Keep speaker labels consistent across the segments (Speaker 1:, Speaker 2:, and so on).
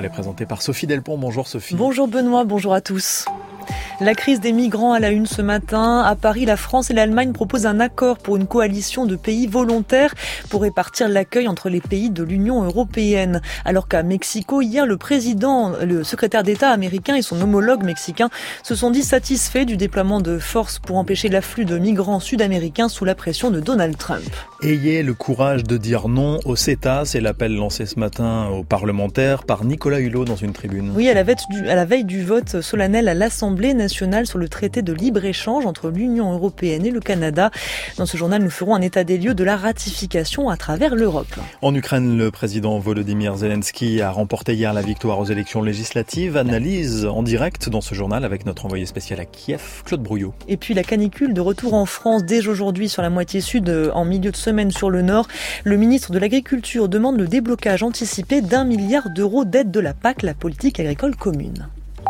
Speaker 1: est présenté par Sophie Delpont. Bonjour Sophie.
Speaker 2: Bonjour Benoît, bonjour à tous. La crise des migrants à la une ce matin. À Paris, la France et l'Allemagne proposent un accord pour une coalition de pays volontaires pour répartir l'accueil entre les pays de l'Union européenne. Alors qu'à Mexico, hier, le secrétaire d'État américain et son homologue mexicain se sont dit satisfaits du déploiement de forces pour empêcher l'afflux de migrants sud-américains sous la pression de Donald Trump.
Speaker 1: Ayez le courage de dire non au CETA, c'est l'appel lancé ce matin aux parlementaires par Nicolas Hulot dans une tribune.
Speaker 2: Oui, à la veille du vote solennel à l'Assemblée nationale sur le traité de libre-échange entre l'Union européenne et le Canada. Dans ce journal, nous ferons un état des lieux de la ratification à travers l'Europe.
Speaker 1: En Ukraine, le président Volodymyr Zelensky a remporté hier la victoire aux élections législatives. Analyse en direct dans ce journal avec notre envoyé spécial à Kiev, Claude Brouillot.
Speaker 2: Et puis la canicule de retour en France dès aujourd'hui sur la moitié sud, en milieu de semaine sur le nord. Le ministre de l'Agriculture demande le déblocage anticipé d'1 milliard d'euros d'aide de la PAC, la politique agricole commune.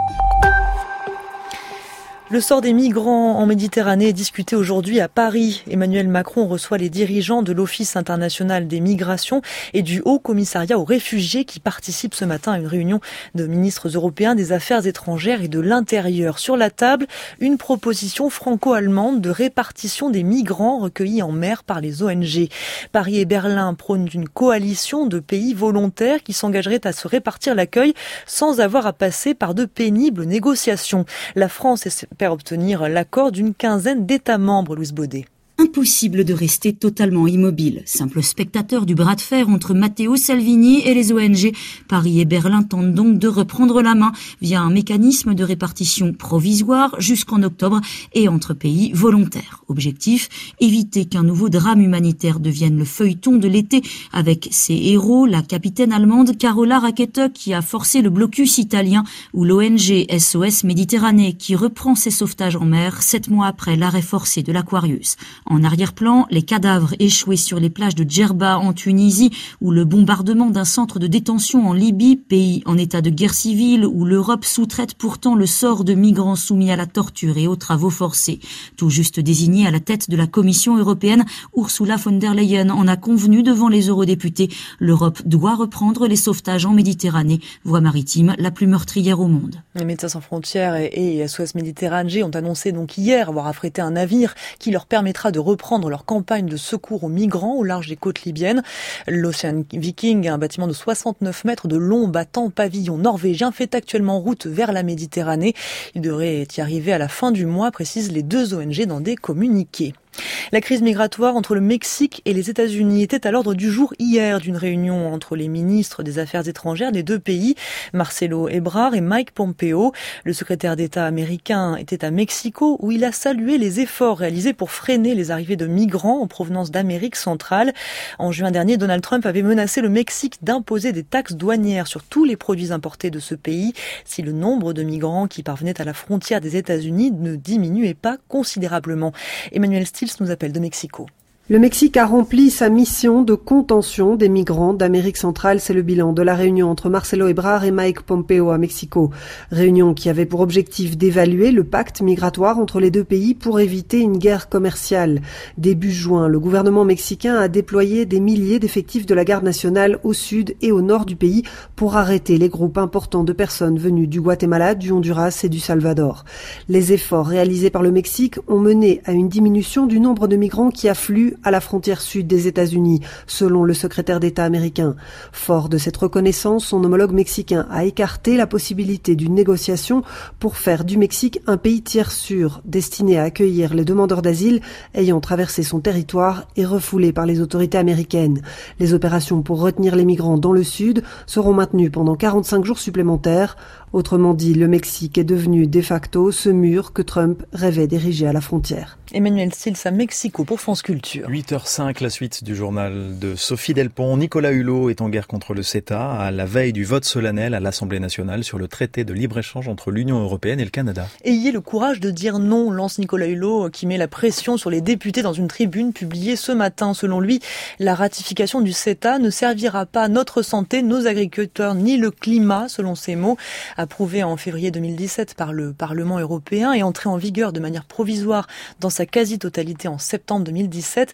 Speaker 2: Le sort des migrants en Méditerranée est discuté aujourd'hui à Paris. Emmanuel Macron reçoit les dirigeants de l'Office international des migrations et du Haut Commissariat aux réfugiés qui participent ce matin à une réunion de ministres européens des Affaires étrangères et de l'Intérieur. Sur la table, une proposition franco-allemande de répartition des migrants recueillis en mer par les ONG. Paris et Berlin prônent une coalition de pays volontaires qui s'engageraient à se répartir l'accueil sans avoir à passer par de pénibles négociations. La France espère obtenir l'accord d'une quinzaine d'États membres, Louise Baudet.
Speaker 3: Impossible de rester totalement immobile. Simple spectateur du bras de fer entre Matteo Salvini et les ONG, Paris et Berlin tentent donc de reprendre la main via un mécanisme de répartition provisoire jusqu'en octobre et entre pays volontaires. Objectif, éviter qu'un nouveau drame humanitaire devienne le feuilleton de l'été avec ses héros, la capitaine allemande Carola Rackete qui a forcé le blocus italien ou l'ONG SOS Méditerranée qui reprend ses sauvetages en mer 7 mois après l'arrêt forcé de l'Aquarius. En arrière-plan, les cadavres échoués sur les plages de Djerba en Tunisie ou le bombardement d'un centre de détention en Libye, pays en état de guerre civile où l'Europe sous-traite pourtant le sort de migrants soumis à la torture et aux travaux forcés. Tout juste désigné à la tête de la Commission européenne, Ursula von der Leyen en a convenu devant les eurodéputés. L'Europe doit reprendre les sauvetages en Méditerranée, voie maritime la plus meurtrière au monde.
Speaker 2: Les Médecins sans frontières et SOS Méditerranée ont annoncé donc hier avoir affrété un navire qui leur permettra de reprendre leur campagne de secours aux migrants au large des côtes libyennes. L'Ocean Viking, un bâtiment de 69 mètres de long battant pavillon norvégien, fait actuellement route vers la Méditerranée. Il devrait y arriver à la fin du mois, précisent les deux ONG dans des communiqués. La crise migratoire entre le Mexique et les États-Unis était à l'ordre du jour hier d'une réunion entre les ministres des Affaires étrangères des deux pays, Marcelo Ebrard et Mike Pompeo. Le secrétaire d'État américain était à Mexico où il a salué les efforts réalisés pour freiner les arrivées de migrants en provenance d'Amérique centrale. En juin dernier, Donald Trump avait menacé le Mexique d'imposer des taxes douanières sur tous les produits importés de ce pays si le nombre de migrants qui parvenaient à la frontière des États-Unis ne diminuait pas considérablement. Emmanuel Stills nous appelle de Mexico.
Speaker 4: Le Mexique a rempli sa mission de contention des migrants d'Amérique centrale. C'est le bilan de la réunion entre Marcelo Ebrard et Mike Pompeo à Mexico. Réunion qui avait pour objectif d'évaluer le pacte migratoire entre les deux pays pour éviter une guerre commerciale. Début juin, le gouvernement mexicain a déployé des milliers d'effectifs de la garde nationale au sud et au nord du pays pour arrêter les groupes importants de personnes venues du Guatemala, du Honduras et du Salvador. Les efforts réalisés par le Mexique ont mené à une diminution du nombre de migrants qui affluent à la frontière sud des États-Unis, selon le secrétaire d'État américain. Fort de cette reconnaissance, son homologue mexicain a écarté la possibilité d'une négociation pour faire du Mexique un pays tiers sûr, destiné à accueillir les demandeurs d'asile ayant traversé son territoire et refoulés par les autorités américaines. Les opérations pour retenir les migrants dans le sud seront maintenues pendant 45 jours supplémentaires. Autrement dit, le Mexique est devenu de facto ce mur que Trump rêvait d'ériger à la frontière.
Speaker 2: Emmanuel Stills à Mexico pour France Culture.
Speaker 1: 8h05, la suite du journal de Sophie Delpont. Nicolas Hulot est en guerre contre le CETA à la veille du vote solennel à l'Assemblée nationale sur le traité de libre-échange entre l'Union européenne et le Canada.
Speaker 2: Ayez le courage de dire non, lance Nicolas Hulot qui met la pression sur les députés dans une tribune publiée ce matin. Selon lui, la ratification du CETA ne servira pas à notre santé, nos agriculteurs ni le climat, selon ses mots. Approuvé en février 2017 par le Parlement européen et entré en vigueur de manière provisoire dans sa quasi-totalité en septembre 2017,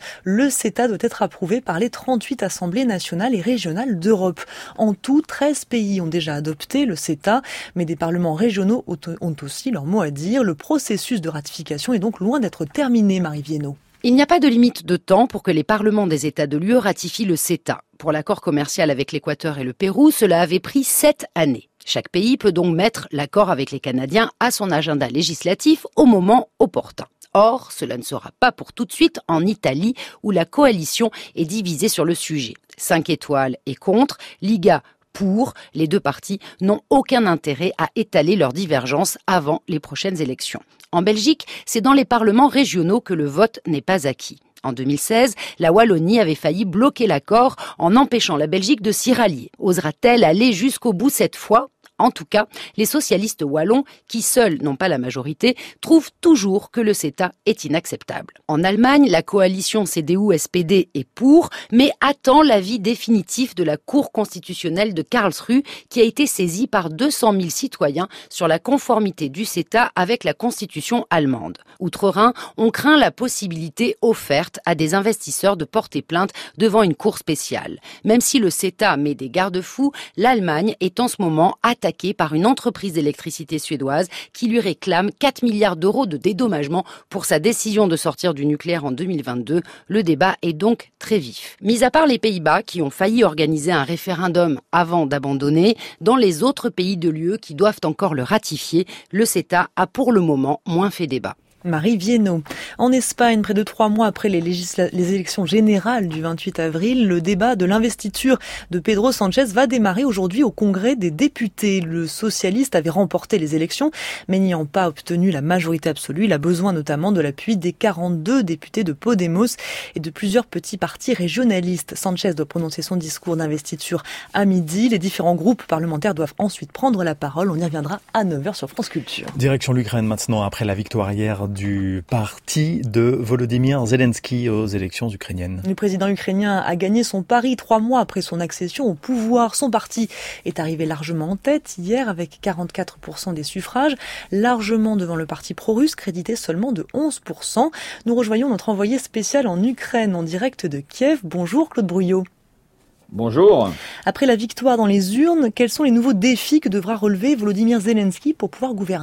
Speaker 2: le CETA doit être approuvé par les 38 assemblées nationales et régionales d'Europe. En tout, 13 pays ont déjà adopté le CETA, mais des parlements régionaux ont aussi leur mot à dire. Le processus de ratification est donc loin d'être terminé, Marie Viennot.
Speaker 5: Il n'y a pas de limite de temps pour que les parlements des États de l'UE ratifient le CETA. Pour l'accord commercial avec l'Équateur et le Pérou, cela avait pris 7 années. Chaque pays peut donc mettre l'accord avec les Canadiens à son agenda législatif au moment opportun. Or, cela ne sera pas pour tout de suite en Italie, où la coalition est divisée sur le sujet. 5 étoiles est contre, Liga pour. Les deux partis n'ont aucun intérêt à étaler leurs divergences avant les prochaines élections. En Belgique, c'est dans les parlements régionaux que le vote n'est pas acquis. En 2016, la Wallonie avait failli bloquer l'accord en empêchant la Belgique de s'y rallier. Osera-t-elle aller jusqu'au bout cette fois ? En tout cas, les socialistes wallons, qui seuls n'ont pas la majorité, trouvent toujours que le CETA est inacceptable. En Allemagne, la coalition CDU-SPD est pour, mais attend l'avis définitif de la Cour constitutionnelle de Karlsruhe, qui a été saisie par 200 000 citoyens sur la conformité du CETA avec la constitution allemande. Outre-Rhin, on craint la possibilité offerte à des investisseurs de porter plainte devant une cour spéciale. Même si le CETA met des garde-fous, l'Allemagne est en ce moment attaquée par une entreprise d'électricité suédoise qui lui réclame 4 milliards d'euros de dédommagement pour sa décision de sortir du nucléaire en 2022. Le débat est donc très vif. Mis à part les Pays-Bas qui ont failli organiser un référendum avant d'abandonner, dans les autres pays de l'UE qui doivent encore le ratifier, le CETA a pour le moment moins fait débat.
Speaker 2: Marie Viennot. En Espagne, près de 3 mois après les élections générales du 28 avril, le débat de l'investiture de Pedro Sánchez va démarrer aujourd'hui au Congrès des députés. Le socialiste avait remporté les élections, mais n'ayant pas obtenu la majorité absolue, il a besoin notamment de l'appui des 42 députés de Podemos et de plusieurs petits partis régionalistes. Sánchez doit prononcer son discours d'investiture à midi. Les différents groupes parlementaires doivent ensuite prendre la parole. On y reviendra à 9h sur France Culture.
Speaker 1: Direction l'Ukraine maintenant, après la victoire hier du parti de Volodymyr Zelensky aux élections ukrainiennes.
Speaker 2: Le président ukrainien a gagné son pari 3 mois après son accession au pouvoir. Son parti est arrivé largement en tête hier avec 44% des suffrages, largement devant le parti pro-russe crédité seulement de 11%. Nous rejoignons notre envoyé spécial en Ukraine en direct de Kiev. Bonjour Claude Brouillot.
Speaker 6: Bonjour.
Speaker 2: Après la victoire dans les urnes, quels sont les nouveaux défis que devra relever Volodymyr Zelensky pour pouvoir gouverner ?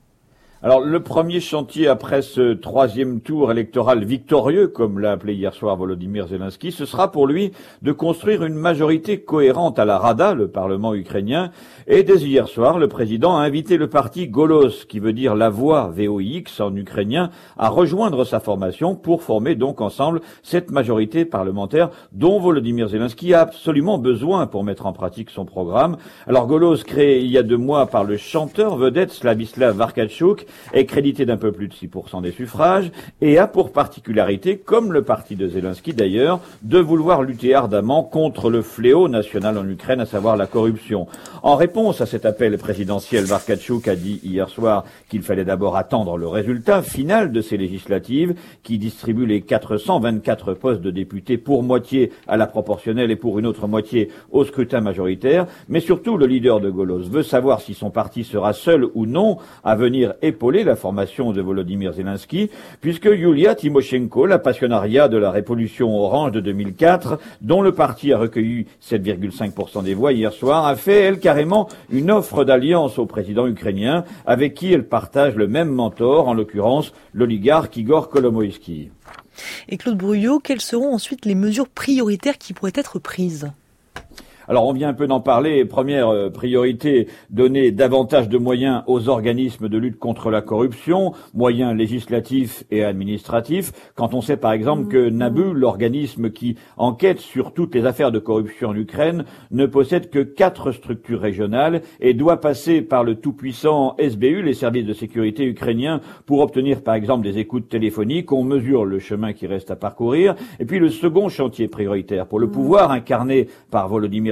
Speaker 6: Alors, le premier chantier après ce 3e tour électoral victorieux, comme l'a appelé hier soir Volodymyr Zelensky, ce sera pour lui de construire une majorité cohérente à la Rada, le Parlement ukrainien. Et dès hier soir, le président a invité le parti Golos, qui veut dire la voix VOX en ukrainien, à rejoindre sa formation pour former donc ensemble cette majorité parlementaire dont Volodymyr Zelensky a absolument besoin pour mettre en pratique son programme. Alors, Golos, créé il y a 2 mois par le chanteur vedette Slavislav Varkatchouk, est crédité d'un peu plus de 6% des suffrages et a pour particularité, comme le parti de Zelensky d'ailleurs, de vouloir lutter ardemment contre le fléau national en Ukraine, à savoir la corruption. En réponse à cet appel présidentiel, Varkatchouk a dit hier soir qu'il fallait d'abord attendre le résultat final de ces législatives qui distribuent les 424 postes de députés pour moitié à la proportionnelle et pour une autre moitié au scrutin majoritaire. Mais surtout, le leader de Golos veut savoir si son parti sera seul ou non à venir épauler la formation de Volodymyr Zelensky, puisque Yulia Tymoshenko, la passionnariat de la révolution orange de 2004, dont le parti a recueilli 7,5% des voix hier soir, a fait, elle, carrément une offre d'alliance au président ukrainien, avec qui elle partage le même mentor, en l'occurrence l'oligarque Igor Kolomoïski.
Speaker 2: Et Claude Brouillot, quelles seront ensuite les mesures prioritaires qui pourraient être prises ?
Speaker 6: Alors on vient un peu d'en parler. Première priorité, donner davantage de moyens aux organismes de lutte contre la corruption, moyens législatifs et administratifs. Quand on sait par exemple que NABU, l'organisme qui enquête sur toutes les affaires de corruption en Ukraine, ne possède que 4 structures régionales et doit passer par le tout-puissant SBU, les services de sécurité ukrainiens, pour obtenir par exemple des écoutes téléphoniques. On mesure le chemin qui reste à parcourir. Et puis le second chantier prioritaire, pour le pouvoir incarné par Volodymyr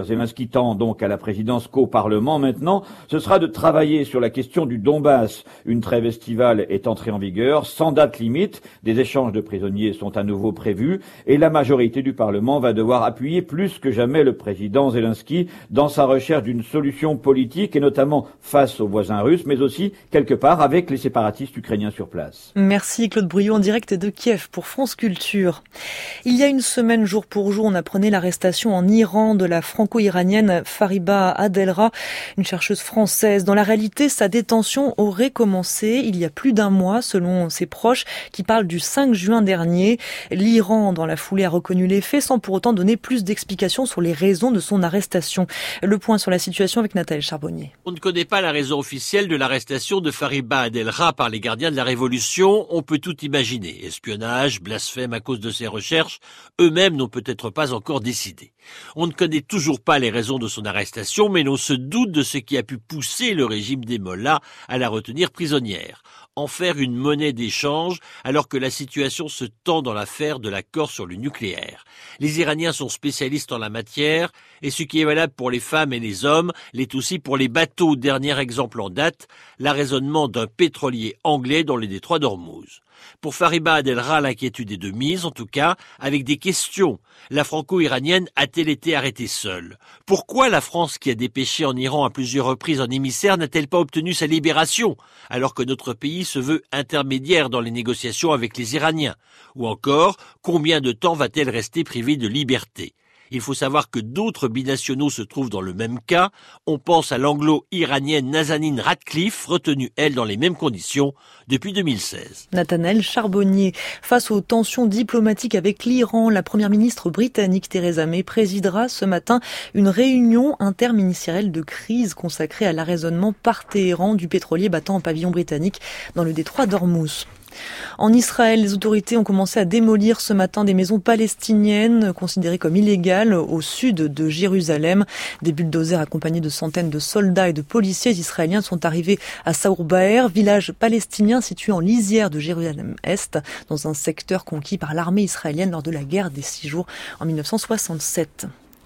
Speaker 6: Zelensky tend donc à la présidence qu'au Parlement maintenant, ce sera de travailler sur la question du Donbass. Une trêve estivale est entrée en vigueur, sans date limite, des échanges de prisonniers sont à nouveau prévus et la majorité du Parlement va devoir appuyer plus que jamais le président Zelensky dans sa recherche d'une solution politique et notamment face aux voisins russes, mais aussi quelque part avec les séparatistes ukrainiens sur place.
Speaker 2: Merci Claude Brouillot en direct de Kiev pour France Culture. Il y a une semaine, jour pour jour, on apprenait l'arrestation en Iran de la franco-iranienne Fariba Adelra, une chercheuse française. Dans la réalité, sa détention aurait commencé il y a plus d'un mois, selon ses proches, qui parlent du 5 juin dernier. L'Iran, dans la foulée, a reconnu les faits sans pour autant donner plus d'explications sur les raisons de son arrestation. Le point sur la situation avec Nathalie Charbonnier.
Speaker 7: On ne connaît pas la raison officielle de l'arrestation de Fariba Adelra par les gardiens de la Révolution. On peut tout imaginer. Espionnage, blasphème à cause de ses recherches. Eux-mêmes n'ont peut-être pas encore décidé. On ne connaît toujours pas les raisons de son arrestation, mais l'on se doute de ce qui a pu pousser le régime des mollahs à la retenir prisonnière. En faire une monnaie d'échange alors que la situation se tend dans l'affaire de l'accord sur le nucléaire. Les Iraniens sont spécialistes en la matière et ce qui est valable pour les femmes et les hommes l'est aussi pour les bateaux. Dernier exemple en date, l'arraisonnement d'un pétrolier anglais dans le détroit d'Ormuz. Pour Fariba Adelra, l'inquiétude est de mise, en tout cas, avec des questions. La franco-iranienne a-t-elle été arrêtée seule? Pourquoi la France, qui a dépêché en Iran à plusieurs reprises un émissaire, n'a-t-elle pas obtenu sa libération, alors que notre pays se veut intermédiaire dans les négociations avec les Iraniens? Ou encore, combien de temps va-t-elle rester privée de liberté? Il faut savoir que d'autres binationaux se trouvent dans le même cas. On pense à l'anglo-iranienne Nazanin Ratcliffe, retenue, elle, dans les mêmes conditions depuis 2016.
Speaker 2: Nathanaël Charbonnier. Face aux tensions diplomatiques avec l'Iran, la première ministre britannique Theresa May présidera ce matin une réunion interministérielle de crise consacrée à l'arraisonnement par Téhéran du pétrolier battant en pavillon britannique dans le détroit d'Ormuz. En Israël, les autorités ont commencé à démolir ce matin des maisons palestiniennes considérées comme illégales au sud de Jérusalem. Des bulldozers accompagnés de centaines de soldats et de policiers israéliens sont arrivés à Saour Baer, village palestinien situé en lisière de Jérusalem-Est, dans un secteur conquis par l'armée israélienne lors de la guerre des 6 jours en 1967.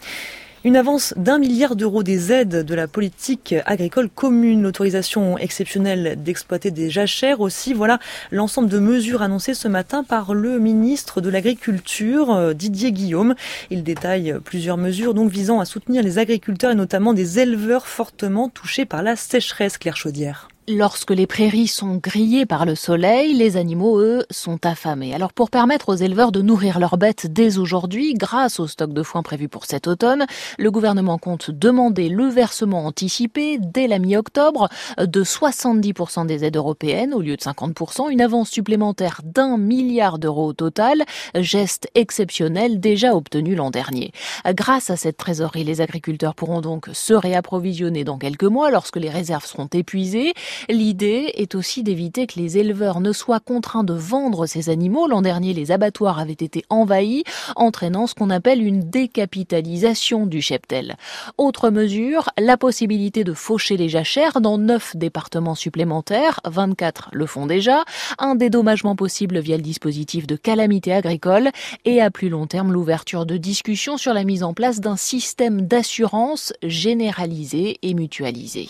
Speaker 2: Une avance d'1 milliard d'euros des aides de la politique agricole commune, l'autorisation exceptionnelle d'exploiter des jachères aussi. Voilà l'ensemble de mesures annoncées ce matin par le ministre de l'Agriculture, Didier Guillaume. Il détaille plusieurs mesures donc visant à soutenir les agriculteurs et notamment des éleveurs fortement touchés par la sécheresse, Claire Chaudière.
Speaker 8: Lorsque les prairies sont grillées par le soleil, les animaux, eux, sont affamés. Alors pour permettre aux éleveurs de nourrir leurs bêtes dès aujourd'hui, grâce au stock de foin prévu pour cet automne, le gouvernement compte demander le versement anticipé dès la mi-octobre de 70% des aides européennes au lieu de 50%, une avance supplémentaire d'1 milliard d'euros au total, geste exceptionnel déjà obtenu l'an dernier. Grâce à cette trésorerie, les agriculteurs pourront donc se réapprovisionner dans quelques mois lorsque les réserves seront épuisées. L'idée est aussi d'éviter que les éleveurs ne soient contraints de vendre ces animaux. L'an dernier, les abattoirs avaient été envahis, entraînant ce qu'on appelle une décapitalisation du cheptel. Autre mesure, la possibilité de faucher les jachères dans 9 départements supplémentaires, 24 le font déjà, un dédommagement possible via le dispositif de calamité agricole et à plus long terme l'ouverture de discussions sur la mise en place d'un système d'assurance généralisé et mutualisé.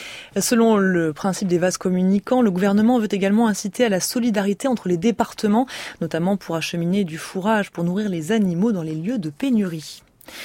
Speaker 2: Selon le principe des vases communicants, le gouvernement veut également inciter à la solidarité entre les départements, notamment pour acheminer du fourrage pour nourrir les animaux dans les lieux de pénurie.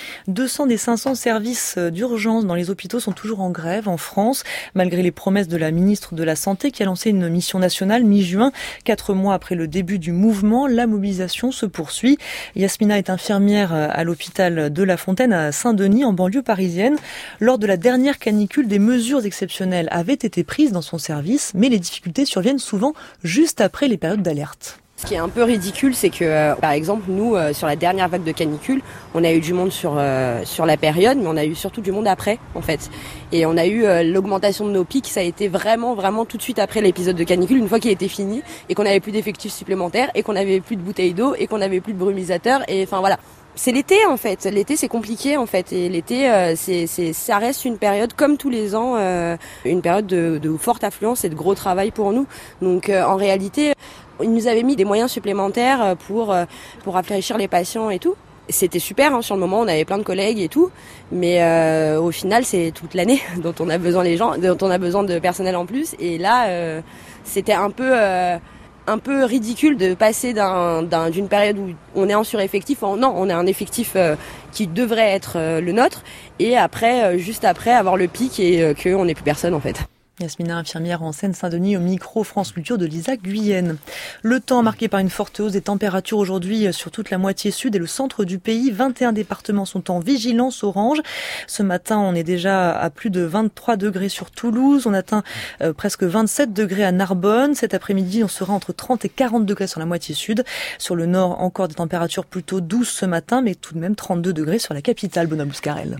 Speaker 2: 200 des 500 services d'urgence dans les hôpitaux sont toujours en grève en France, malgré les promesses de la ministre de la Santé qui a lancé une mission nationale mi-juin. 4 mois après le début du mouvement, la mobilisation se poursuit. Yasmina est infirmière à l'hôpital de La Fontaine à Saint-Denis, en banlieue parisienne. Lors de la dernière canicule, des mesures exceptionnelles avaient été prises dans son service, mais les difficultés surviennent souvent juste après les périodes d'alerte.
Speaker 9: Ce qui est un peu ridicule, c'est que, par exemple, nous, sur la dernière vague de canicule, on a eu du monde sur la période, mais on a eu surtout du monde après, en fait. Et on a eu l'augmentation de nos pics, ça a été vraiment tout de suite après l'épisode de canicule, une fois qu'il était fini, et qu'on n'avait plus d'effectifs supplémentaires, et qu'on n'avait plus de bouteilles d'eau, et qu'on n'avait plus de brumisateurs, et enfin voilà. C'est l'été en fait. L'été c'est compliqué en fait et l'été ça reste une période comme tous les ans, une période de forte affluence et de gros travail pour nous. Donc en réalité, ils nous avaient mis des moyens supplémentaires pour rafraîchir les patients et tout. C'était super, sur le moment on avait plein de collègues et tout, mais au final c'est toute l'année dont on a besoin dont on a besoin de personnel en plus. Et là c'était un peu ridicule de passer d'une période où on est en sureffectif, non, on est un effectif qui devrait être le nôtre, et après, juste après, avoir le pic et qu'on n'ait plus personne en fait.
Speaker 2: Yasmina, infirmière en Seine-Saint-Denis, au micro France Culture de Lisa Guyenne. Le temps marqué par une forte hausse des températures aujourd'hui sur toute la moitié sud et le centre du pays. 21 départements sont en vigilance orange. Ce matin, on est déjà à plus de 23 degrés sur Toulouse. On atteint presque 27 degrés à Narbonne. Cet après-midi, on sera entre 30 et 40 degrés sur la moitié sud. Sur le nord, encore des températures plutôt douces ce matin, mais tout de même 32 degrés sur la capitale, Benoît Bouscarel.